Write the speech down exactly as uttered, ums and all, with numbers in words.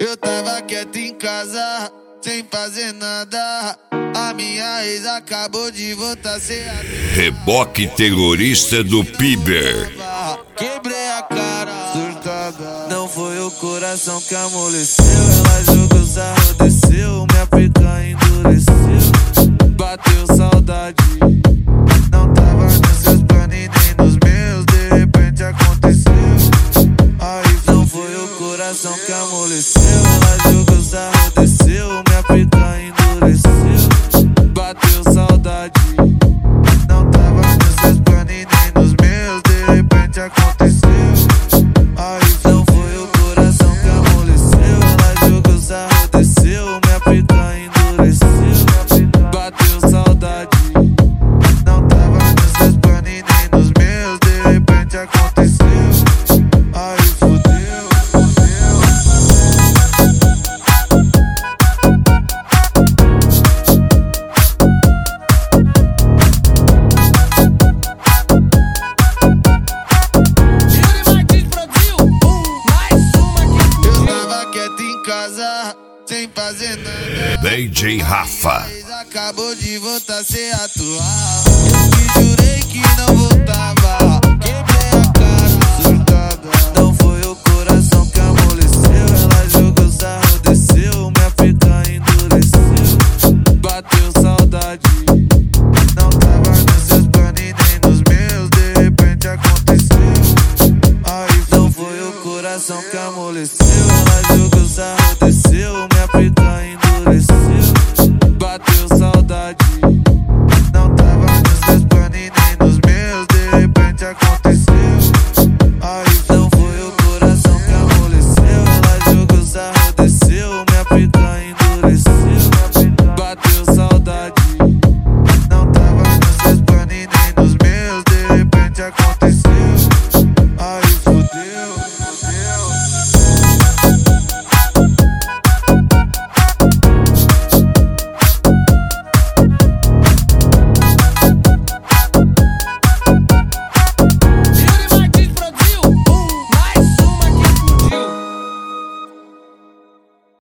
Eu tava quieto em casa, sem fazer nada. A minha ex acabou de voltar sem a... Reboque terrorista do Piber. Quebrei a cara, surtada. Não foi o coração que amoleceu. Ela jogou sarro, desceu. Minha pica endureceu. Bateu saudade. Não tava nos seus planos e nem nos meus. De repente aconteceu. Aí não foi o coração que amoleceu. Ela jogou sarro, desceu. Minha pica endureceu. Bateu saudade. Não tava nos seus planos e nem nos meus. De repente aconteceu. Aí não foi o coração que amoleceu. Ela jogou sarro, desceu. Minha pica endureceu. Bateu saudade. Não tava nos seus planos e nem nos meus. De repente aconteceu. Aí fudeu, fudeu. Eu tava quieto em casa, sem fazer nada. D J Rafa. Acabou de voltar a ser atual. Eu que jurei que não voltava.